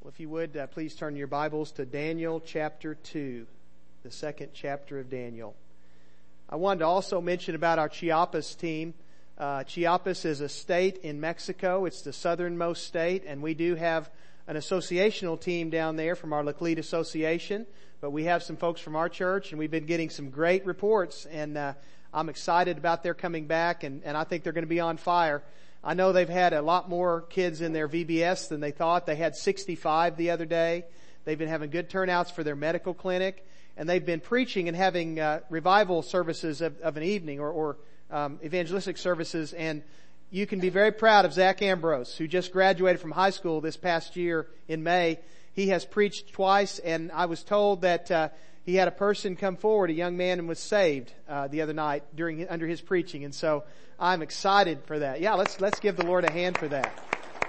If you would, please turn your Bibles to Daniel chapter 2, the second chapter of Daniel. I wanted to also mention about our Chiapas team. Chiapas is a state in Mexico. It's the southernmost state, and we do have an associational team down there from our Laclede Association. But we have some folks from our church, and we've been getting some great reports, and I'm excited about their coming back, and I think they're going to be on fire. I know they've had a lot more kids in their VBS than they thought. They had 65 the other day. They've been having good turnouts for their medical clinic, and they've been preaching and having revival services of an evening or evangelistic services. And you can be very proud of Zach Ambrose, who just graduated from high school this past year in May. He has preached twice, and I was told that he had a person come forward, a young man, and was saved the other night under his preaching. And so I'm excited for that. Yeah, let's give the Lord a hand for that.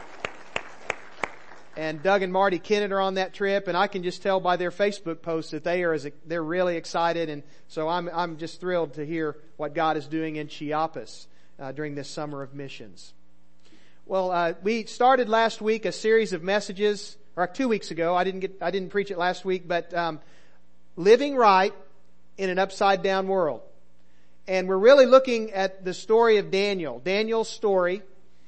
And Doug and Marty Kennett are on that trip, and I can just tell by their Facebook posts that they're really excited. And so I'm just thrilled to hear what God is doing in Chiapas during this summer of missions. Well, we started last week a series of messages, or 2 weeks ago. I didn't preach it last week, but living right in an upside down world. And we're really looking at the story of Daniel. Daniel's story.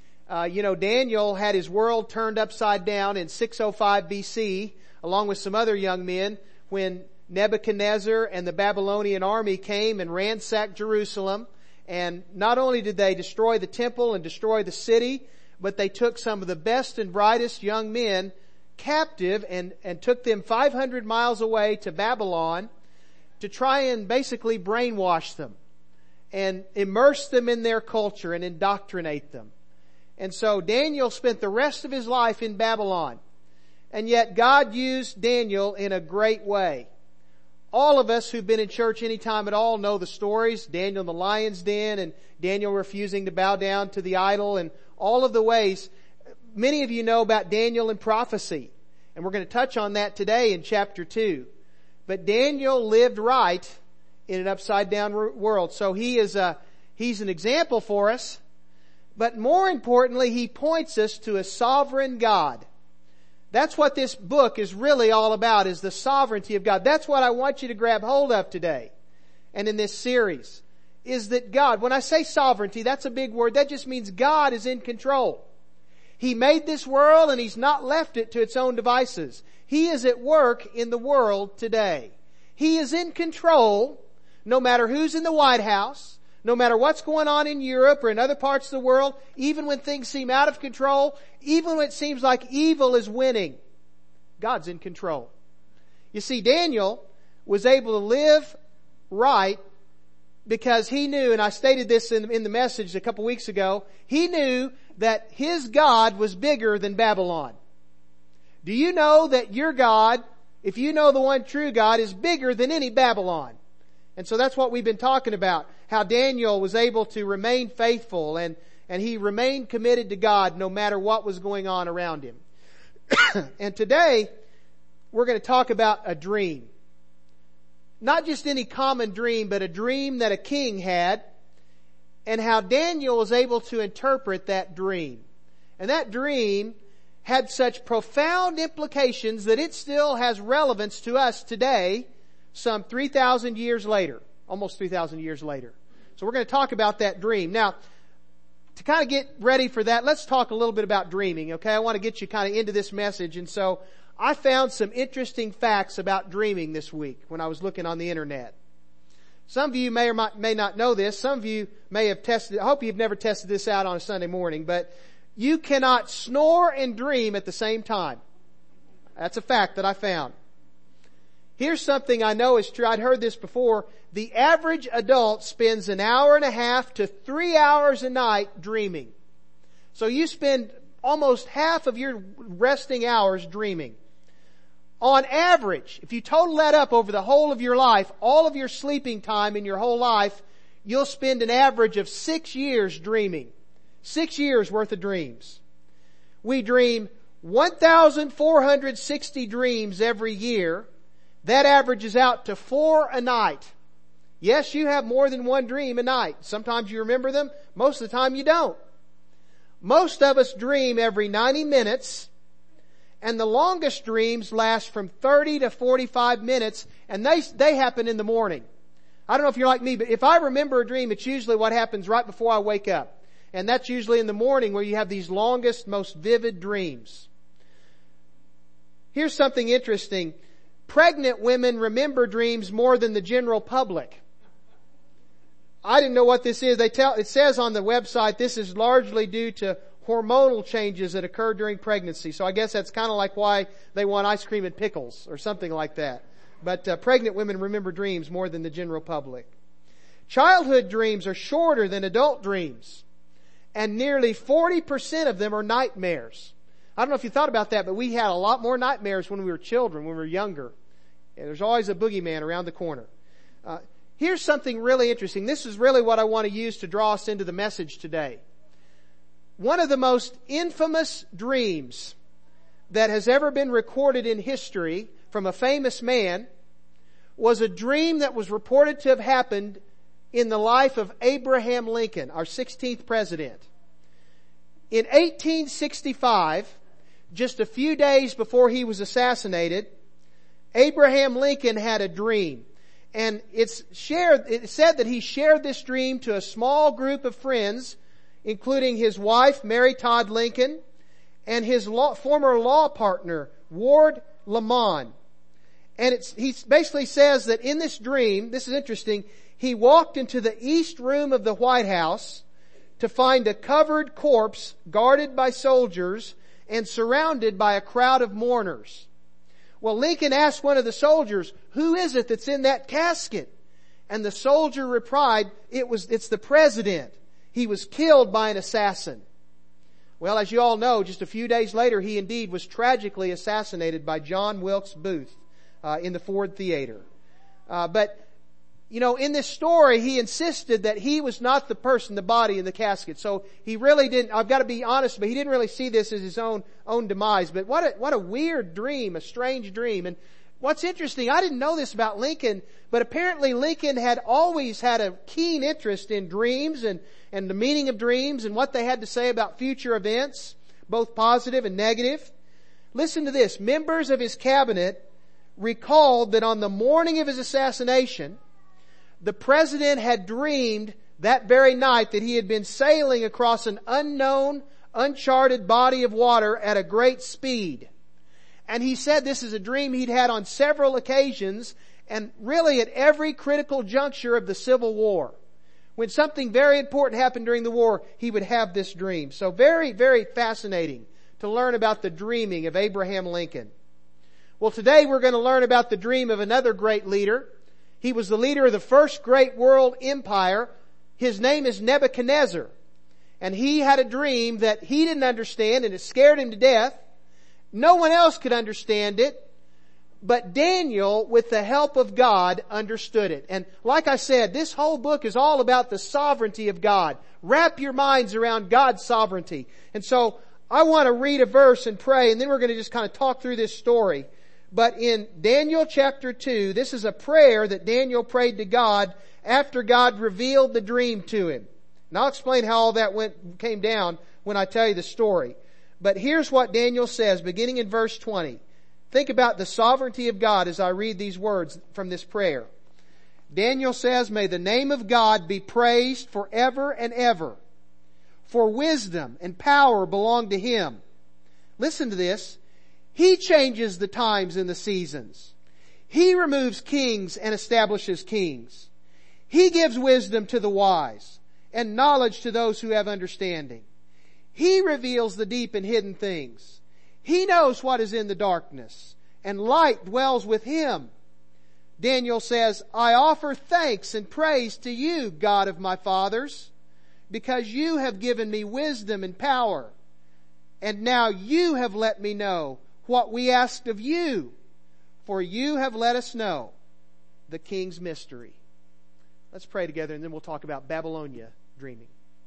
Daniel had his world turned upside down in 605 BC, along with some other young men, when Nebuchadnezzar and the Babylonian army came and ransacked Jerusalem. And not only did they destroy the temple and destroy the city, but they took some of the best and brightest young men captive and took them 500 miles away to Babylon to try and basically brainwash them and immerse them in their culture and indoctrinate them. And so Daniel spent the rest of his life in Babylon. And yet God used Daniel in a great way. All of us who've been in church any time at all know the stories. Daniel in the lion's den, and Daniel refusing to bow down to the idol, and all of the ways. Many of you know about Daniel and prophecy. And we're going to touch on that today in chapter 2. But Daniel lived right in an upside down world. So he's an example for us. But more importantly, he points us to a sovereign God. That's what this book is really all about, is the sovereignty of God. That's what I want you to grab hold of today and in this series, is that God, when I say sovereignty, that's a big word. That just means God is in control. He made this world and He's not left it to its own devices. He is at work in the world today. He is in control no matter who's in the White House, no matter what's going on in Europe or in other parts of the world, even when things seem out of control, even when it seems like evil is winning, God's in control. You see, Daniel was able to live right because he knew, and I stated this in the message a couple weeks ago, he knew that his God was bigger than Babylon. Do you know that your God, if you know the one true God, is bigger than any Babylon? And so that's what we've been talking about, how Daniel was able to remain faithful and he remained committed to God no matter what was going on around him. And today, we're going to talk about a dream. Not just any common dream, but a dream that a king had, and how Daniel was able to interpret that dream. And that dream had such profound implications that it still has relevance to us today, some 3,000 years later, almost 3,000 years later. So we're going to talk about that dream. Now, to kind of get ready for that, let's talk a little bit about dreaming, okay? I want to get you kind of into this message. And so I found some interesting facts about dreaming this week when I was looking on the internet. Some of you may or may not know this. Some of you may have tested, I hope you've never tested this out on a Sunday morning, but you cannot snore and dream at the same time. That's a fact that I found. Here's something I know is true. I'd heard this before. The average adult spends 1.5 hours to 3 hours a night dreaming. So you spend almost half of your resting hours dreaming. On average, if you total that up over the whole of your life, all of your sleeping time in your whole life, you'll spend an average of 6 years dreaming. 6 years worth of dreams. We dream 1,460 dreams every year. That averages out to 4 a night. Yes, you have more than one dream a night. Sometimes you remember them. Most of the time you don't. Most of us dream every 90 minutes. And the longest dreams last from 30 to 45 minutes, and they happen in the morning. I don't know if you're like me, but if I remember a dream, it's usually what happens right before I wake up. And that's usually in the morning where you have these longest, most vivid dreams. Here's something interesting. Pregnant women remember dreams more than the general public. I didn't know what this is. It says on the website this is largely due to hormonal changes that occur during pregnancy. So I guess that's kind of like why they want ice cream and pickles or something like that. But pregnant women remember dreams more than the general public. Childhood dreams are shorter than adult dreams. And nearly 40% of them are nightmares. I don't know if you thought about that, but we had a lot more nightmares when we were children, when we were younger. And there's always a boogeyman around the corner. Here's something really interesting. This is really what I want to use to draw us into the message today. One of the most infamous dreams that has ever been recorded in history from a famous man was a dream that was reported to have happened in the life of Abraham Lincoln, our 16th president. In 1865, just a few days before he was assassinated, Abraham Lincoln had a dream. And it said that he shared this dream to a small group of friends, including his wife, Mary Todd Lincoln, and his former law partner, Ward Lamon. And he basically says that in this dream, this is interesting, he walked into the east room of the White House to find a covered corpse guarded by soldiers and surrounded by a crowd of mourners. Well, Lincoln asked one of the soldiers, "Who is it that's in that casket?" And the soldier replied, "It's the president. He was killed by an assassin." Well, as you all know, just a few days later, he indeed was tragically assassinated by John Wilkes Booth in the Ford Theater. But in this story, he insisted that he was not the person, the body in the casket. So he really didn't, I've got to be honest, but he didn't really see this as his own demise. But what a weird dream, a strange dream. And what's interesting, I didn't know this about Lincoln, but apparently Lincoln had always had a keen interest in dreams and the meaning of dreams and what they had to say about future events, both positive and negative. Listen to this. Members of his cabinet recalled that on the morning of his assassination, the president had dreamed that very night that he had been sailing across an unknown, uncharted body of water at a great speed. And he said this is a dream he'd had on several occasions and really at every critical juncture of the Civil War. When something very important happened during the war, he would have this dream. So very, very fascinating to learn about the dreaming of Abraham Lincoln. Well, today we're going to learn about the dream of another great leader. He was the leader of the first great world empire. His name is Nebuchadnezzar. And he had a dream that he didn't understand and it scared him to death. No one else could understand it. But Daniel, with the help of God, understood it. And like I said, this whole book is all about the sovereignty of God. Wrap your minds around God's sovereignty. And so I want to read a verse and pray, and then we're going to just kind of talk through this story. But in Daniel chapter 2, this is a prayer that Daniel prayed to God after God revealed the dream to him. And I'll explain how all that came down when I tell you the story. But here's what Daniel says, beginning in verse 20. Think about the sovereignty of God as I read these words from this prayer. Daniel says, "May the name of God be praised forever and ever. For wisdom and power belong to Him." Listen to this. He changes the times and the seasons. He removes kings and establishes kings. He gives wisdom to the wise and knowledge to those who have understanding. He reveals the deep and hidden things. He knows what is in the darkness, and light dwells with Him. Daniel says, "I offer thanks and praise to you, God of my fathers, because you have given me wisdom and power. And now you have let me know what we asked of you, for you have let us know the king's mystery." Let's pray together and then we'll talk about Babylonia dreaming.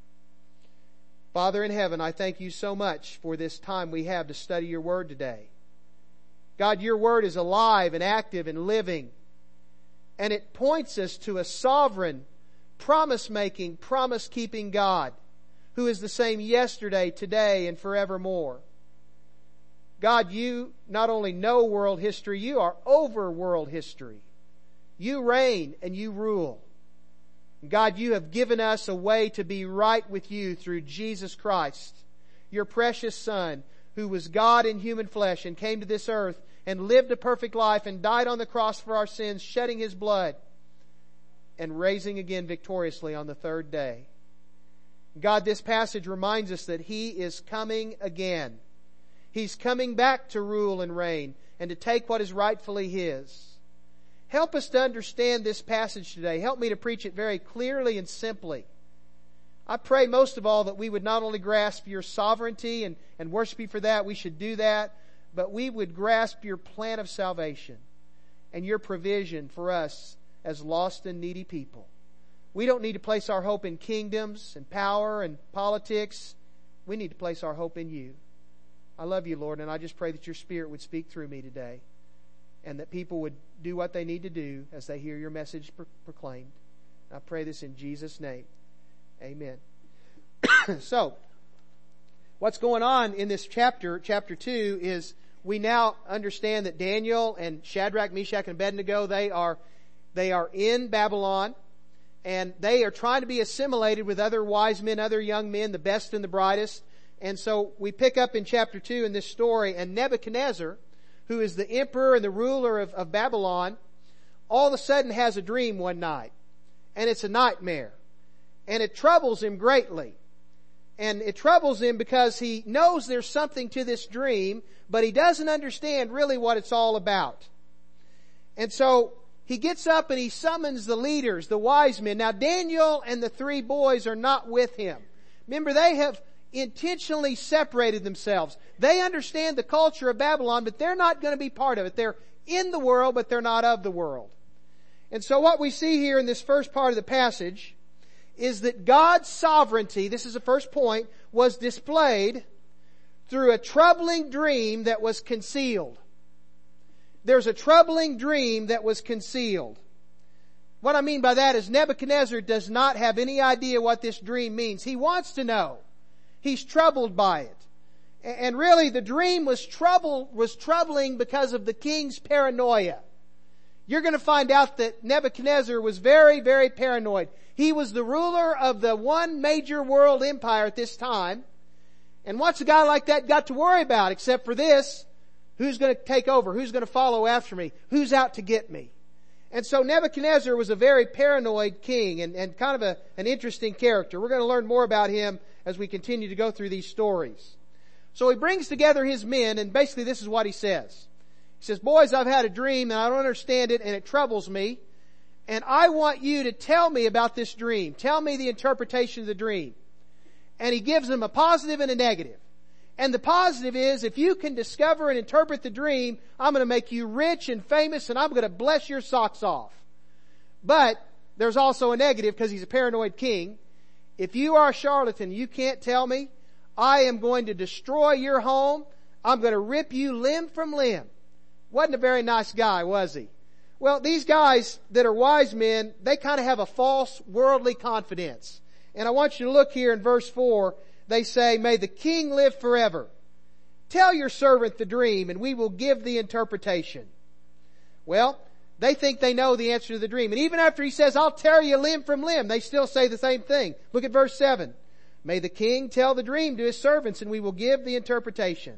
Father in heaven, I thank you so much for this time we have to study your word today. God, your word is alive and active and living, and it points us to a sovereign, promise-making, promise-keeping God who is the same yesterday, today, and forevermore. God, you not only know world history, you are over world history. You reign and you rule. God, you have given us a way to be right with you through Jesus Christ, your precious Son, who was God in human flesh and came to this earth and lived a perfect life and died on the cross for our sins, shedding His blood and raising again victoriously on the third day. God, this passage reminds us that He is coming again. He's coming back to rule and reign and to take what is rightfully His. Help us to understand this passage today. Help me to preach it very clearly and simply. I pray most of all that we would not only grasp your sovereignty and worship you for that, we should do that, but we would grasp your plan of salvation and your provision for us as lost and needy people. We don't need to place our hope in kingdoms and power and politics. We need to place our hope in you. I love you, Lord, and I just pray that your Spirit would speak through me today and that people would do what they need to do as they hear your message proclaimed. I pray this in Jesus' name. Amen. So, what's going on in this chapter 2, is we now understand that Daniel and Shadrach, Meshach, and Abednego, they are in Babylon, and they are trying to be assimilated with other wise men, other young men, the best and the brightest. And so we pick up in chapter 2 in this story, and Nebuchadnezzar, who is the emperor and the ruler of Babylon, all of a sudden has a dream one night. And it's a nightmare. And it troubles him greatly. And it troubles him because he knows there's something to this dream, but he doesn't understand really what it's all about. And so he gets up and he summons the leaders, the wise men. Now Daniel and the 3 boys are not with him. Remember, they have intentionally separated themselves. They understand the culture of Babylon, but they're not going to be part of it. They're in the world, but they're not of the world. And so what we see here in this first part of the passage is that God's sovereignty, this is the first point, was displayed through a troubling dream that was concealed. There's a troubling dream that was concealed. What I mean by that is Nebuchadnezzar does not have any idea what this dream means. He wants to know. He's troubled by it. And really the dream was troubling because of the king's paranoia. You're going to find out that Nebuchadnezzar was very, very paranoid. He was the ruler of the one major world empire at this time. And what's a guy like that got to worry about except for this? Who's going to take over? Who's going to follow after me? Who's out to get me? And so Nebuchadnezzar was a very paranoid king and kind of an interesting character. We're going to learn more about him as we continue to go through these stories. So he brings together his men, and basically this is what he says. He says, boys, I've had a dream and I don't understand it and it troubles me. And I want you to tell me about this dream. Tell me the interpretation of the dream. And he gives them a positive and a negative. And the positive is, if you can discover and interpret the dream, I'm going to make you rich and famous and I'm going to bless your socks off. But there's also a negative because he's a paranoid king. If you are a charlatan, you can't tell me, I am going to destroy your home. I'm going to rip you limb from limb. Wasn't a very nice guy, was he? Well, these guys that are wise men, they kind of have a false worldly confidence. And I want you to look here in verse 4. They say, may the king live forever. Tell your servant the dream and we will give the interpretation. Well, they think they know the answer to the dream. And even after he says, I'll tear you limb from limb, they still say the same thing. Look at verse 7. May the king tell the dream to his servants and we will give the interpretation.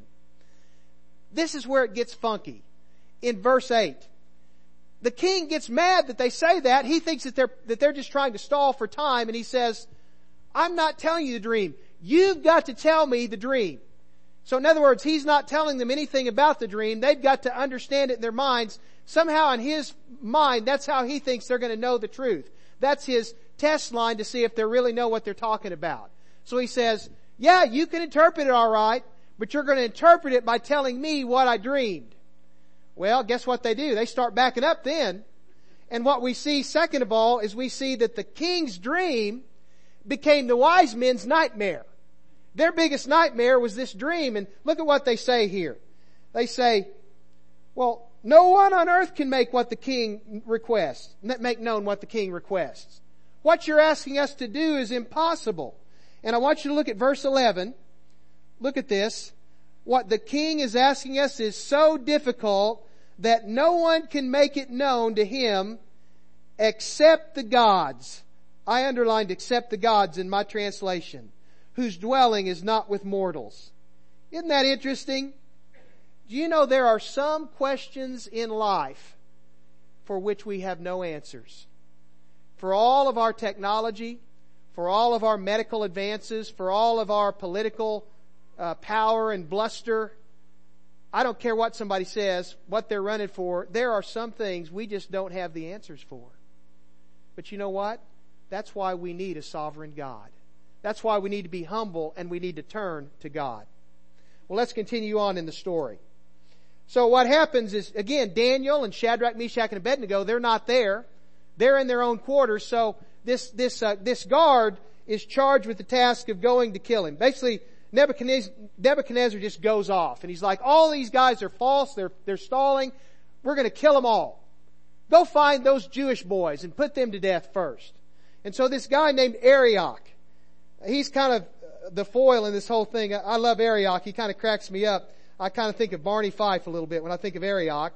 This is where it gets funky. In verse 8. The king gets mad that they say that. He thinks that they're just trying to stall for time, and he says, I'm not telling you the dream. You've got to tell me the dream. So in other words, he's not telling them anything about the dream. They've got to understand it in their minds. Somehow in his mind, that's how he thinks they're going to know the truth. That's his test line to see if they really know what they're talking about. So he says, yeah, you can interpret it all right, but you're going to interpret it by telling me what I dreamed. Well, guess what they do? They start backing up then. And what we see, second of all, is we see that the king's dream became the wise men's nightmare. Their biggest nightmare was this dream. And look at what they say here. They say, well, no one on earth can make what the king requests, make known what the king requests. What you're asking us to do is impossible. And I want you to look at verse 11. Look at this. what the king is asking us is so difficult that no one can make it known to him except the gods. I underlined except the gods in my translation, whose dwelling is not with mortals. Isn't that interesting? Do you know there are some questions in life for which we have no answers? For all of our technology, for all of our medical advances, for all of our political power and bluster, I don't care what somebody says, what they're running for, there are some things we just don't have the answers for. But you know what? That's why we need a sovereign God. That's why we need to be humble and we need to turn to God. Well, let's continue on in the story. So what happens is, again, Daniel and Shadrach, Meshach, and Abednego, they're not there. They're in their own quarters. So this guard is charged with the task of going to kill him. Basically, Nebuchadnezzar just goes off and he's like, all these guys are false. They're stalling. We're going to kill them all. Go find those Jewish boys and put them to death first. And so this guy named Arioch, he's kind of the foil in this whole thing. I love Arioch. He kind of cracks me up. I kind of think of Barney Fife a little bit when I think of Arioch.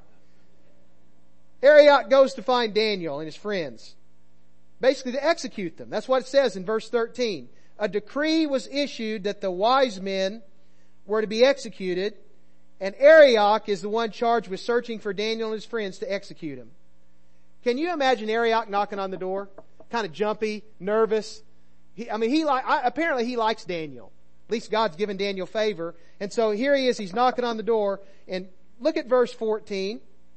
Arioch goes to find Daniel and his friends, basically to execute them. That's what it says in verse 13. A decree was issued that the wise men were to be executed, and Arioch is the one charged with searching for Daniel and his friends to execute him. Can you imagine Arioch knocking on the door? Kind of jumpy, nervous. Apparently he likes Daniel. At least God's given Daniel favor. And so here he is, he's knocking on the door. And look at verse 14.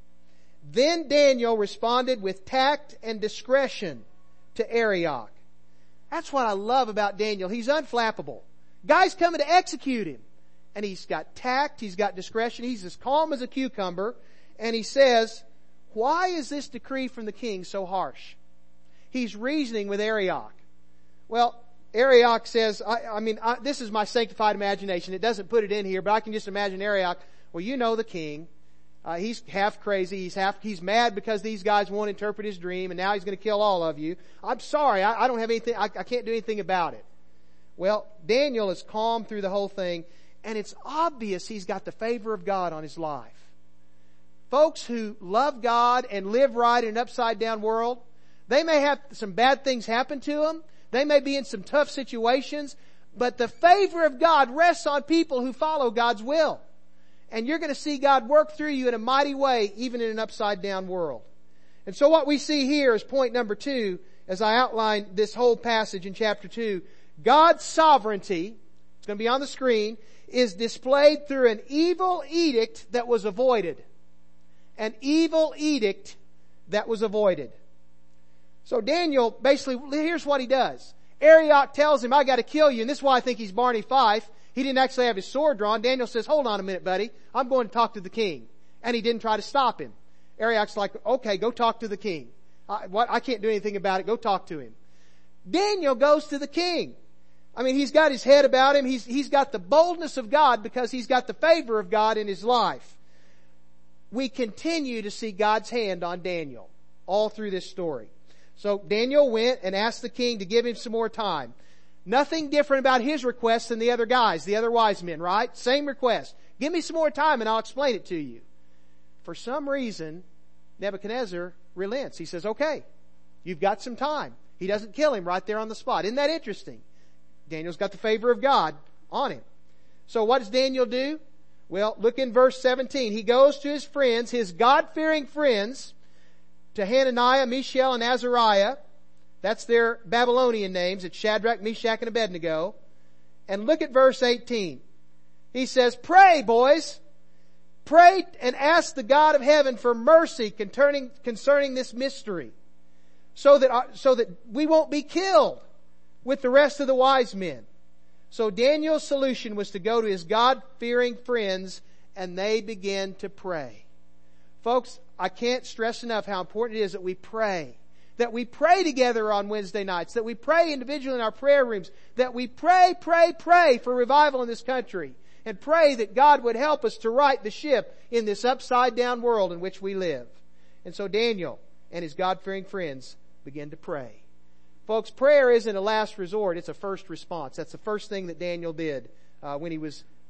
Then Daniel responded with tact and discretion to Arioch. That's what I love about Daniel. He's unflappable. Guy's coming to execute him. And he's got tact, he's got discretion, he's as calm as a cucumber. And he says, why is this decree from the king so harsh? He's reasoning with Arioch. Well, Arioch says, this is my sanctified imagination. It doesn't put it in here, but I can just imagine Arioch. Well, you know the king. He's half crazy. He's mad because these guys won't interpret his dream, and now he's going to kill all of you. I'm sorry. I don't have anything. I can't do anything about it. Well, Daniel is calm through the whole thing, and it's obvious he's got the favor of God on his life. Folks who love God and live right in an upside down world, they may have some bad things happen to them. They may be in some tough situations, but the favor of God rests on people who follow God's will. And you're going to see God work through you in a mighty way, even in an upside down world. And so what we see here is point number 2, as I outline this whole passage in chapter 2. God's sovereignty, it's going to be on the screen, is displayed through an evil edict that was avoided. An evil edict that was avoided. So Daniel, basically, here's what he does. Arioch tells him, I got to kill you. And this is why I think he's Barney Fife. He didn't actually have his sword drawn. Daniel says, hold on a minute, buddy. I'm going to talk to the king. And he didn't try to stop him. Arioch's like, okay, go talk to the king. I can't do anything about it. Go talk to him. Daniel goes to the king. He's got his head about him. He's got the boldness of God because he's got the favor of God in his life. We continue to see God's hand on Daniel all through this story. So Daniel went and asked the king to give him some more time. Nothing different about his request than the other guys, the other wise men, right? Same request. Give me some more time and I'll explain it to you. For some reason, Nebuchadnezzar relents. He says, okay, you've got some time. He doesn't kill him right there on the spot. Isn't that interesting? Daniel's got the favor of God on him. So what does Daniel do? Well, look in verse 17. He goes to his friends, his God-fearing friends, to Hananiah, Mishael, and Azariah. That's their Babylonian names. It's Shadrach, Meshach, and Abednego. And look at verse 18. He says, pray, boys. Pray and ask the God of heaven for mercy concerning this mystery, so that we won't be killed with the rest of the wise men. So Daniel's solution was to go to his God-fearing friends, and they began to pray. Folks, I can't stress enough how important it is that we pray. That we pray together on Wednesday nights. That we pray individually in our prayer rooms. That we pray for revival in this country. And pray that God would help us to right the ship in this upside down world in which we live. And so Daniel and his God-fearing friends began to pray. Folks, prayer isn't a last resort. It's a first response. That's the first thing that Daniel did when he was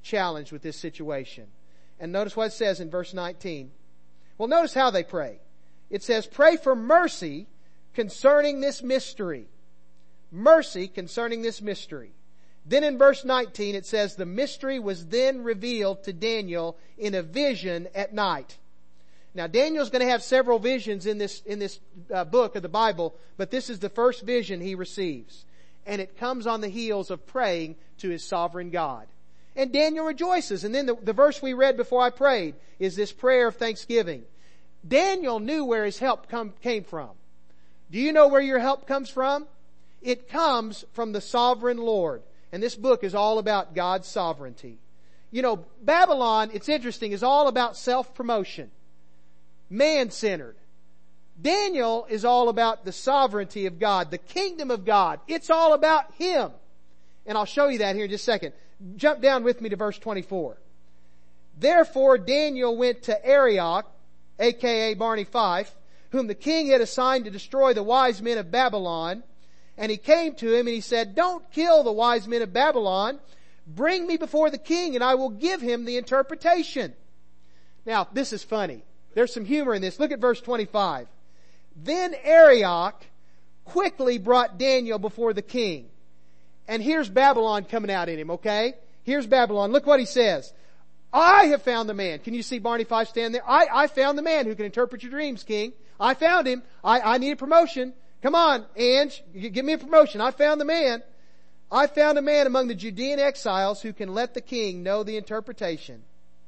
challenged with this situation. And notice what it says in verse 19. Well, notice how they pray. It says, pray for mercy concerning this mystery. Mercy concerning this mystery. Then in verse 19 it says, the mystery was then revealed to Daniel in a vision at night. Now Daniel's going to have several visions in this book of the Bible, but this is the first vision he receives. And it comes on the heels of praying to his sovereign God. And Daniel rejoices. And then the verse we read before I prayed is this prayer of thanksgiving. Daniel knew where his help came from. Do you know where your help comes from? It comes from the sovereign Lord. And this book is all about God's sovereignty. You know, Babylon, it's interesting, is all about self-promotion. Man-centered. Daniel is all about the sovereignty of God, the kingdom of God. It's all about Him. And I'll show you that here in just a second. Jump down with me to verse 24. Therefore Daniel went to Arioch, aka Barney Fife, whom the king had assigned to destroy the wise men of Babylon. And he came to him and he said, don't kill the wise men of Babylon. Bring me before the king and I will give him the interpretation. Now, this is funny. There's some humor in this. Look at verse 25. Then Arioch quickly brought Daniel before the king. And here's Babylon coming out in him, okay? Here's Babylon. Look what he says. I have found the man. Can you see Barney Fife stand there? I found the man who can interpret your dreams, king. I found him. I need a promotion. Come on, Ange, give me a promotion. I found the man. I found a man among the Judean exiles who can let the king know the interpretation.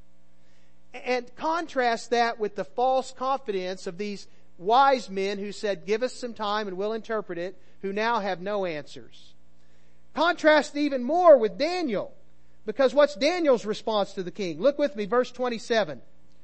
And contrast that with the false confidence of these wise men who said, give us some time and we'll interpret it, who now have no answers. Contrast even more with Daniel, because what's Daniel's response to the king? Look with me, verse 27.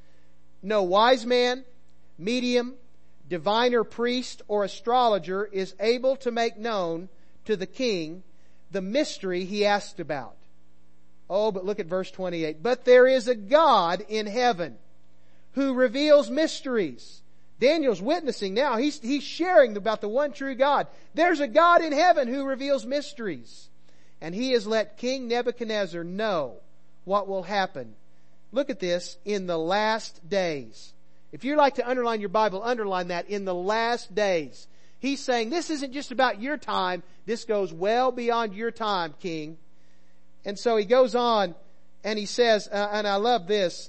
No wise man, medium, diviner, priest, or astrologer is able to make known to the king the mystery he asked about. Oh, but look at verse 28. But there is a God in heaven who reveals mysteries. Daniel's witnessing now. He's sharing about the one true God. There's a God in heaven who reveals mysteries. And He has let King Nebuchadnezzar know what will happen. Look at this, in the last days. If you'd like to underline your Bible, underline that, in the last days. He's saying, this isn't just about your time. This goes well beyond your time, King. And so he goes on and he says, and I love this,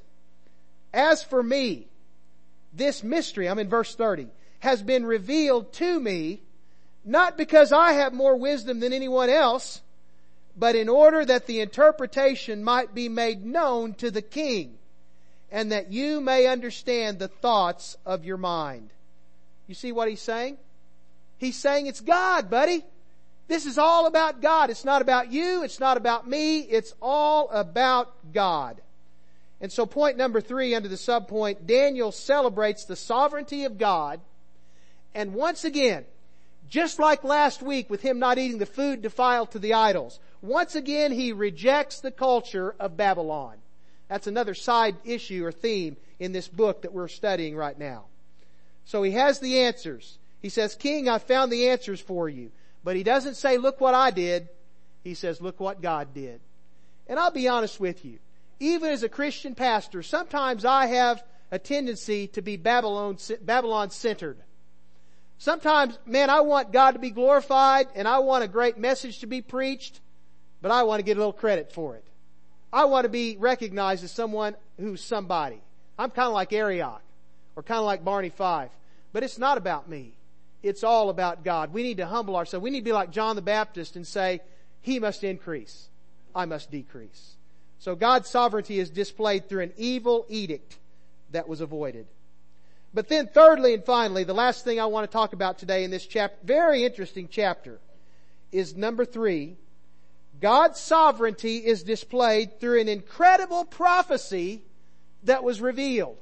as for me, this mystery, I'm in verse 30, has been revealed to me, not because I have more wisdom than anyone else, but in order that the interpretation might be made known to the king, and that you may understand the thoughts of your mind. You see what he's saying? He's saying it's God, buddy. This is all about God. It's not about you. It's not about me. It's all about God. And so point number 3 under the subpoint, Daniel celebrates the sovereignty of God. And once again, just like last week with him not eating the food defiled to the idols, once again he rejects the culture of Babylon. That's another side issue or theme in this book that we're studying right now. So he has the answers. He says, King, I found the answers for you. But he doesn't say, look what I did. He says, look what God did. And I'll be honest with you. Even as a Christian pastor, sometimes I have a tendency to be Babylon-centered. Sometimes, man, I want God to be glorified and I want a great message to be preached, but I want to get a little credit for it. I want to be recognized as someone who's somebody. I'm kind of like Arioch or kind of like Barney Fife. But it's not about me. It's all about God. We need to humble ourselves. We need to be like John the Baptist and say, He must increase. I must decrease. So God's sovereignty is displayed through an evil edict that was avoided. But then thirdly and finally, the last thing I want to talk about today in this chapter, very interesting chapter, is number 3. God's sovereignty is displayed through an incredible prophecy that was revealed.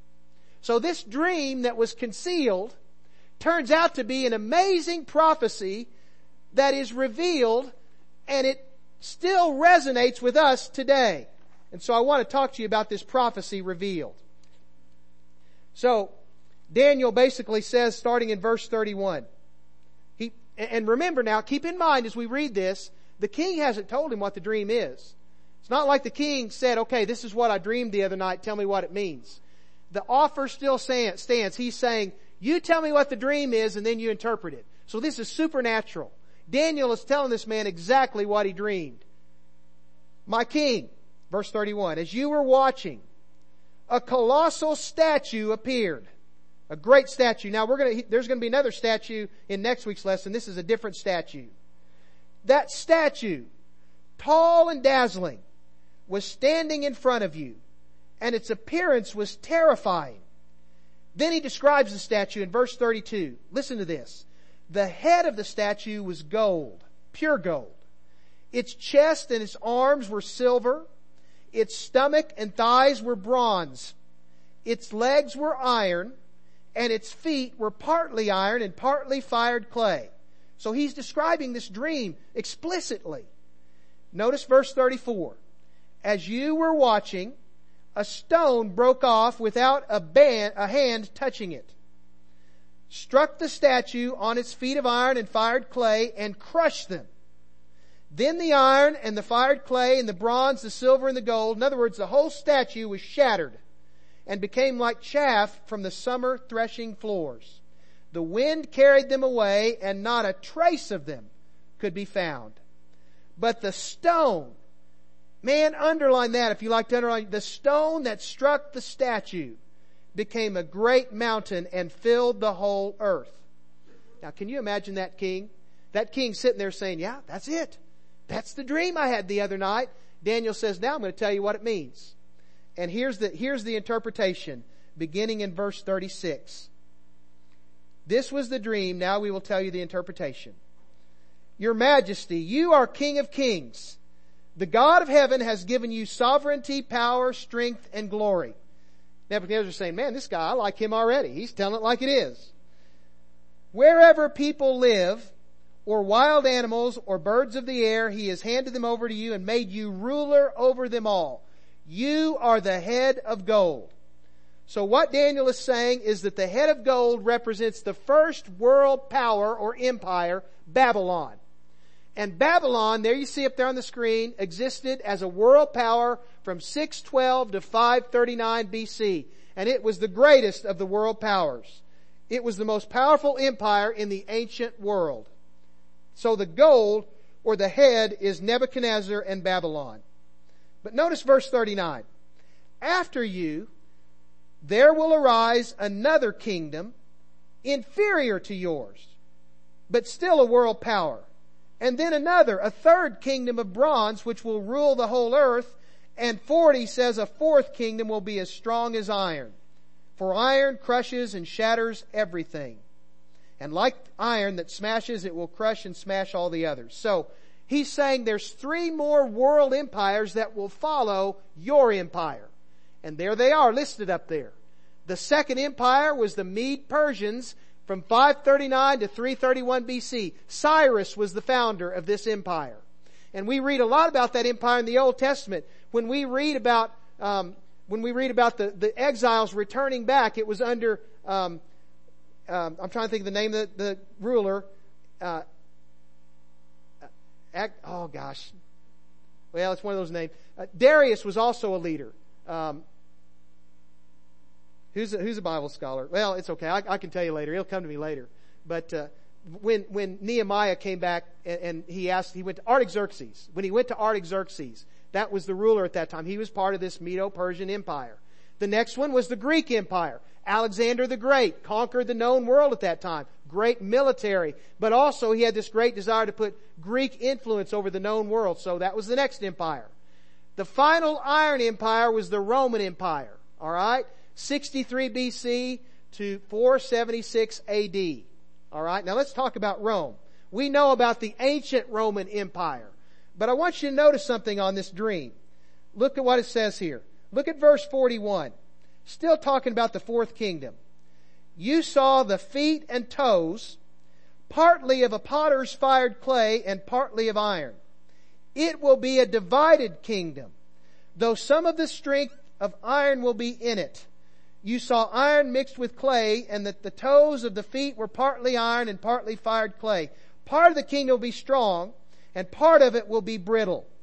So this dream that was concealed turns out to be an amazing prophecy that is revealed, and it still resonates with us today. And so I want to talk to you about this prophecy revealed. So Daniel basically says, starting in verse 31, and remember now, keep in mind as we read this, the king hasn't told him what the dream is. It's not like the king said, okay, this is what I dreamed the other night, tell me what it means. The offer still stands. He's saying, you tell me what the dream is and then you interpret it. So this is supernatural. Daniel is telling this man exactly what he dreamed. My king, verse 31, as you were watching, a colossal statue appeared. A great statue. Now there's going to be another statue in next week's lesson. This is a different statue. That statue, tall and dazzling, was standing in front of you, and its appearance was terrifying. Then he describes the statue in verse 32. Listen to this. The head of the statue was gold, pure gold. Its chest and its arms were silver. Its stomach and thighs were bronze. Its legs were iron, and its feet were partly iron and partly fired clay. So he's describing this dream explicitly. Notice verse 34. As you were watching, a stone broke off without a hand touching it, struck the statue on its feet of iron and fired clay, and crushed them. Then the iron and the fired clay and the bronze, the silver and the gold, in other words, the whole statue was shattered and became like chaff from the summer threshing floors. The wind carried them away, and not a trace of them could be found. But the stone, man, underline that if you like to underline, the stone that struck the statue became a great mountain and filled the whole earth. Now, can you imagine that king? That king sitting there saying, yeah, that's it. That's the dream I had the other night. Daniel says, now I'm going to tell you what it means. And here's the interpretation, beginning in verse 36. This was the dream. Now we will tell you the interpretation. Your Majesty, you are King of Kings. The God of heaven has given you sovereignty, power, strength, and glory. Nebuchadnezzar is saying, man, this guy, I like him already. He's telling it like it is. Wherever people live, or wild animals, or birds of the air, he has handed them over to you and made you ruler over them all. You are the head of gold. So what Daniel is saying is that the head of gold represents the first world power or empire, Babylon. And Babylon, there you see up there on the screen, existed as a world power from 612 to 539 BC. And it was the greatest of the world powers. It was the most powerful empire in the ancient world. So the gold, or the head, is Nebuchadnezzar and Babylon. But notice verse 39. After you, there will arise another kingdom inferior to yours, but still a world power. And then another, a third kingdom of bronze, which will rule the whole earth. And 40 says a fourth kingdom will be as strong as iron. For iron crushes and shatters everything. And like iron that smashes, it will crush and smash all the others. So he's saying there's 3 more world empires that will follow your empire. And there they are listed up there. The second empire was the Mede-Persians from 539 to 331 BC. Cyrus was the founder of this empire. And we read a lot about that empire in the Old Testament. When we read about the exiles returning back, it was under, I'm trying to think of the name of the ruler. Oh gosh. Well, it's one of those names. Darius was also a leader. Who's a Bible scholar? Well, it's okay. I can tell you later. He'll come to me later. But when Nehemiah came back and he went to Artaxerxes. When he went to Artaxerxes, that was the ruler at that time. He was part of this Medo-Persian Empire. The next one was the Greek Empire. Alexander the Great conquered the known world at that time. Great military. But also he had this great desire to put Greek influence over the known world. So that was the next empire. The final Iron Empire was the Roman Empire. All right? 63 BC to 476 AD. All right? Now let's talk about Rome. We know about the ancient Roman Empire. But I want you to notice something on this dream. Look at what it says here. Look at verse 41. Still talking about the fourth kingdom. You saw the feet and toes, partly of a potter's fired clay and partly of iron. It will be a divided kingdom, though some of the strength of iron will be in it. You saw iron mixed with clay, and that the toes of the feet were partly iron and partly fired clay. Part of the kingdom will be strong, and part of it will be brittle.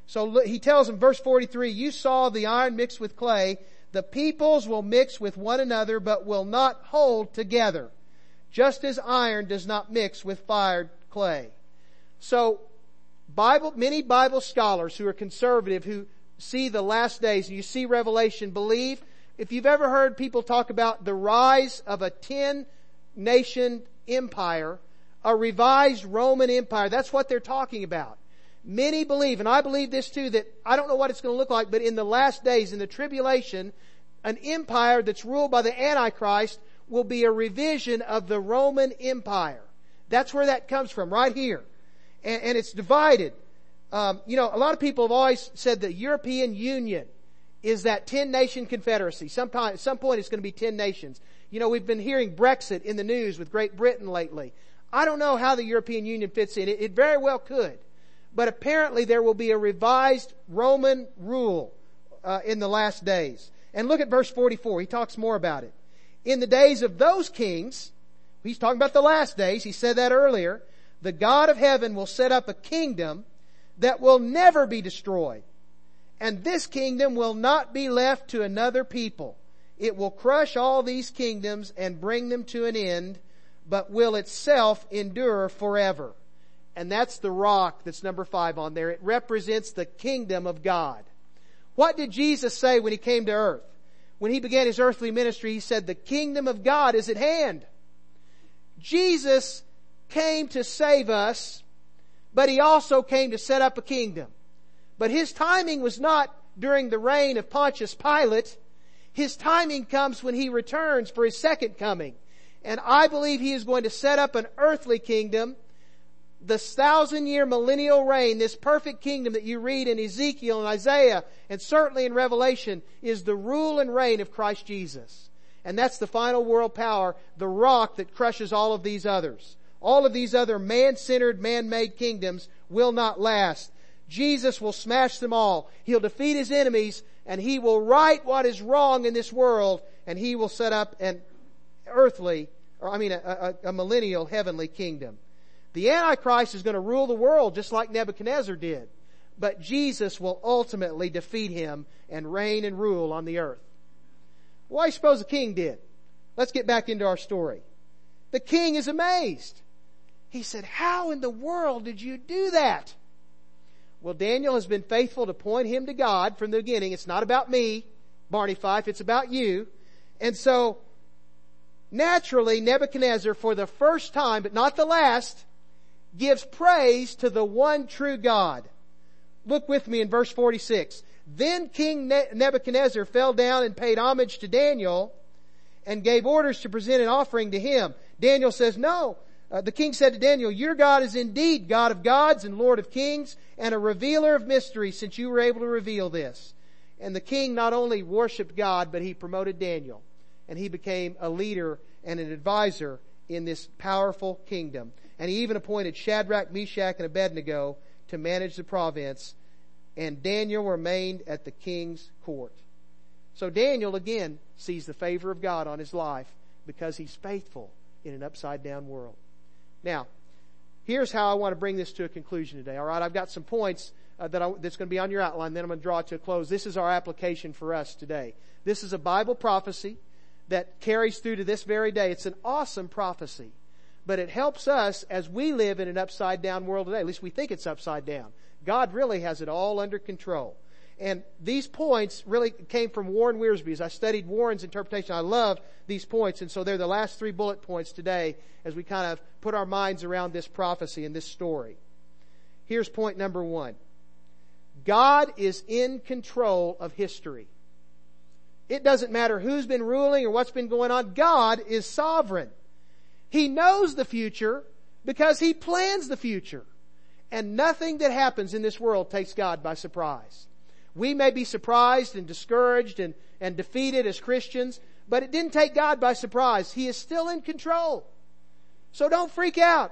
So look, he tells them, verse 43, you saw the iron mixed with clay. The peoples will mix with one another, but will not hold together, just as iron does not mix with fired clay. So, many Bible scholars who are conservative, who see the last days, and you see Revelation, believe, if you've ever heard people talk about the rise of a 10-nation empire, a revised Roman Empire, that's what they're talking about. Many believe, and I believe this too, that I don't know what it's going to look like, but in the last days, in the tribulation, an empire that's ruled by the Antichrist will be a revision of the Roman Empire. That's where that comes from, right here. And it's divided. A lot of people have always said the European Union is that 10-nation confederacy. At some point it's going to be 10 nations. We've been hearing Brexit in the news with Great Britain lately. I don't know how the European Union fits in. It very well could. But apparently there will be a revised Roman rule in the last days. And look at verse 44. He talks more about it. In the days of those kings, he's talking about the last days. He said that earlier. The God of heaven will set up a kingdom that will never be destroyed. And this kingdom will not be left to another people. It will crush all these kingdoms and bring them to an end, but will itself endure forever. And that's the rock that's number 5 on there. It represents the kingdom of God. What did Jesus say when He came to earth? When He began His earthly ministry, He said, the kingdom of God is at hand. Jesus came to save us, but He also came to set up a kingdom. But His timing was not during the reign of Pontius Pilate. His timing comes when He returns for His second coming. And I believe He is going to set up an earthly kingdom. The 1,000-year millennial reign, this perfect kingdom that you read in Ezekiel and Isaiah, and certainly in Revelation, is the rule and reign of Christ Jesus. And that's the final world power, the rock that crushes all of these others. All of these other man-centered, man-made kingdoms will not last. Jesus will smash them all. He'll defeat His enemies, and He will right what is wrong in this world, and He will set up a millennial heavenly kingdom. The Antichrist is going to rule the world just like Nebuchadnezzar did. But Jesus will ultimately defeat him and reign and rule on the earth. Well, I suppose the king did. Let's get back into our story. The king is amazed. He said, how in the world did you do that? Well, Daniel has been faithful to point him to God from the beginning. It's not about me, Barney Fife. It's about you. And so, naturally, Nebuchadnezzar, for the first time, but not the last, gives praise to the one true God. Look with me in verse 46. Then King Nebuchadnezzar fell down and paid homage to Daniel and gave orders to present an offering to him. Daniel says, no. The king said to Daniel, your God is indeed God of gods and Lord of kings and a revealer of mysteries, since you were able to reveal this. And the king not only worshiped God, but he promoted Daniel. And he became a leader and an advisor in this powerful kingdom. And he even appointed Shadrach, Meshach, and Abednego to manage the province. And Daniel remained at the king's court. So Daniel again sees the favor of God on his life because he's faithful in an upside down world. Now, here's how I want to bring this to a conclusion today. All right, I've got some points that's going to be on your outline. Then I'm going to draw it to a close. This is our application for us today. This is a Bible prophecy that carries through to this very day. It's an awesome prophecy. But it helps us as we live in an upside down world today. At least we think it's upside down. God really has it all under control. And these points really came from Warren Wiersbe. As I studied Warren's interpretation, I love these points. And so they're the last 3 bullet points today as we kind of put our minds around this prophecy and this story. Here's point number 1. God is in control of history. It doesn't matter who's been ruling or what's been going on. God is sovereign. He knows the future because He plans the future. And nothing that happens in this world takes God by surprise. We may be surprised and discouraged and defeated as Christians, but it didn't take God by surprise. He is still in control. So don't freak out.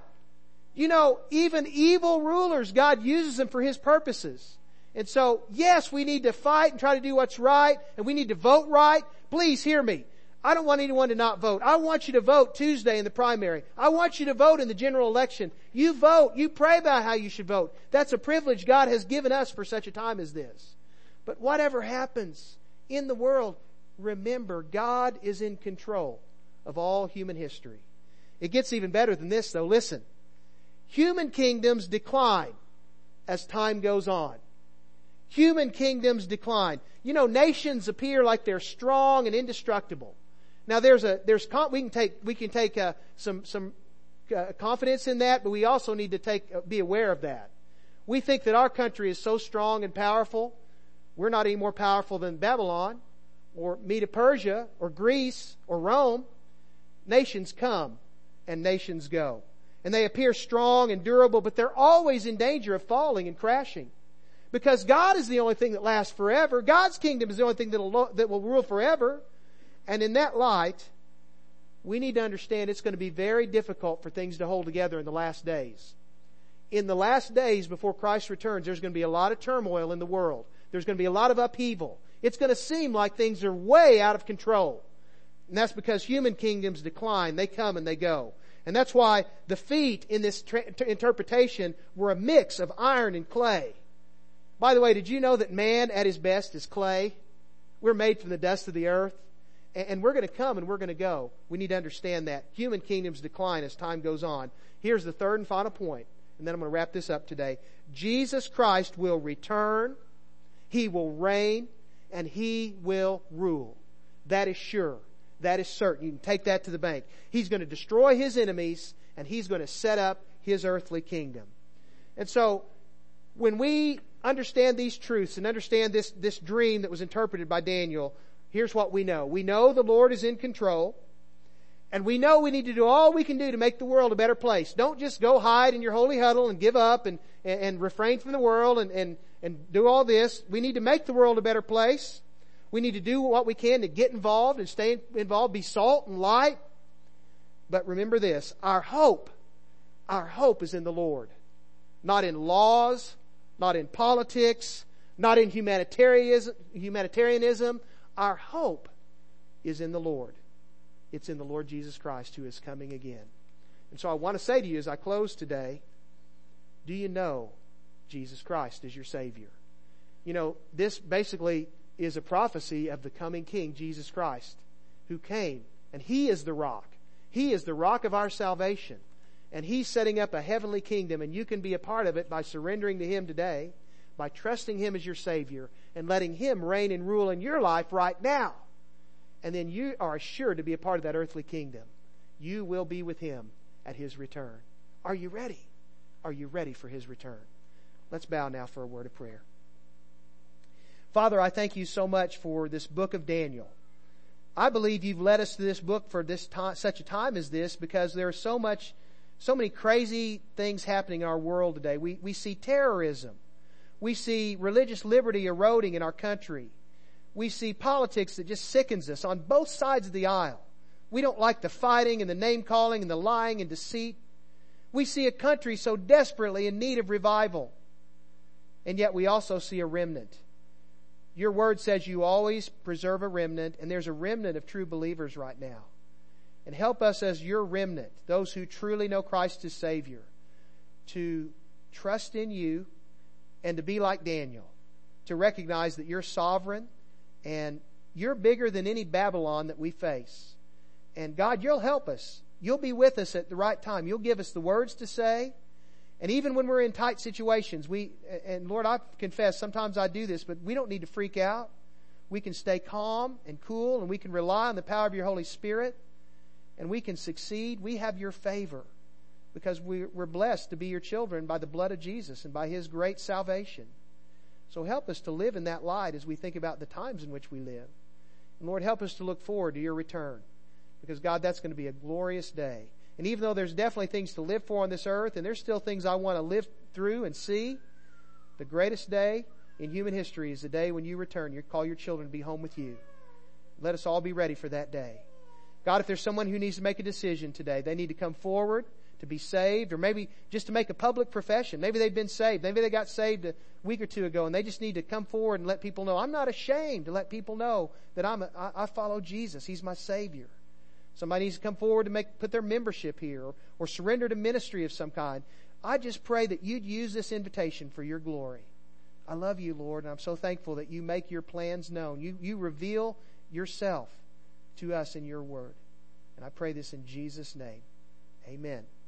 Even evil rulers, God uses them for His purposes. And so, yes, we need to fight and try to do what's right, and we need to vote right. Please hear me. I don't want anyone to not vote. I want you to vote Tuesday in the primary. I want you to vote in the general election. You vote. You pray about how you should vote. That's a privilege God has given us for such a time as this. But whatever happens in the world, remember, God is in control of all human history. It gets even better than this, though. Listen. Human kingdoms decline as time goes on. Human kingdoms decline. You know, nations appear like they're strong and indestructible. Now we can take some confidence in that, but we also need to be aware of that. We think that our country is so strong and powerful. We're not any more powerful than Babylon or Medo-Persia or Greece or Rome. Nations come and nations go. And they appear strong and durable, but they're always in danger of falling and crashing. Because God is the only thing that lasts forever. God's kingdom is the only thing that will rule forever. And in that light, we need to understand it's going to be very difficult for things to hold together in the last days. In the last days before Christ returns, there's going to be a lot of turmoil in the world. There's going to be a lot of upheaval. It's going to seem like things are way out of control. And that's because human kingdoms decline. They come and they go. And that's why the feet in this interpretation were a mix of iron and clay. By the way, did you know that man at his best is clay? We're made from the dust of the earth. And we're going to come and we're going to go. We need to understand that. Human kingdoms decline as time goes on. Here's the third and final point, and then I'm going to wrap this up today. Jesus Christ will return, He will reign, and He will rule. That is sure. That is certain. You can take that to the bank. He's going to destroy His enemies, and He's going to set up His earthly kingdom. And so, when we understand these truths and understand this dream that was interpreted by Daniel, here's what we know. We know the Lord is in control. And we know we need to do all we can do to make the world a better place. Don't just go hide in your holy huddle and give up and refrain from the world and do all this. We need to make the world a better place. We need to do what we can to get involved and stay involved, be salt and light. But remember this, our hope is in the Lord. Not in laws, not in politics, not in humanitarianism. Our hope is in the Lord. It's in the Lord Jesus Christ who is coming again. And so I want to say to you as I close today, do you know Jesus Christ is your Savior? You know, this basically is a prophecy of the coming King, Jesus Christ, who came. And He is the rock. He is the rock of our salvation. And He's setting up a heavenly kingdom, and you can be a part of it by surrendering to Him today, by trusting Him as your Savior, and letting Him reign and rule in your life right now. And then you are assured to be a part of that earthly kingdom. You will be with Him at His return. Are you ready? Are you ready for His return? Let's bow now for a word of prayer. Father, I thank You so much for this book of Daniel. I believe You've led us to this book for this time, such a time as this, because there is so many crazy things happening in our world today. We see terrorism. We see religious liberty eroding in our country. We see politics that just sickens us on both sides of the aisle. We don't like the fighting and the name-calling and the lying and deceit. We see a country so desperately in need of revival. And yet we also see a remnant. Your word says You always preserve a remnant, and there's a remnant of true believers right now. And help us as Your remnant, those who truly know Christ as Savior, to trust in You and to be like Daniel, to recognize that You're sovereign and You're bigger than any Babylon that we face. And God, You'll help us. You'll be with us at the right time. You'll give us the words to say. And even when we're in tight situations, and Lord, I confess, sometimes I do this, but we don't need to freak out. We can stay calm and cool, and we can rely on the power of Your Holy Spirit, and we can succeed. We have Your favor because we're blessed to be Your children by the blood of Jesus and by His great salvation. So help us to live in that light as we think about the times in which we live. And Lord, help us to look forward to Your return, because God, that's going to be a glorious day. And even though there's definitely things to live for on this earth, and there's still things I want to live through and see, the greatest day in human history is the day when You return. You call Your children to be home with You. Let us all be ready for that day. God, if there's someone who needs to make a decision today, they need to come forward. to be saved, or maybe just to make a public profession. Maybe they've been saved. Maybe they got saved a week or two ago, and they just need to come forward and let people know. I'm not ashamed to let people know that I follow Jesus. He's my Savior. Somebody needs to come forward to put their membership here, or surrender to ministry of some kind. I just pray that you'd use this invitation for your glory. I love you, Lord, and I'm so thankful that you make your plans known. You reveal yourself to us in your word. And I pray this in Jesus' name. Amen.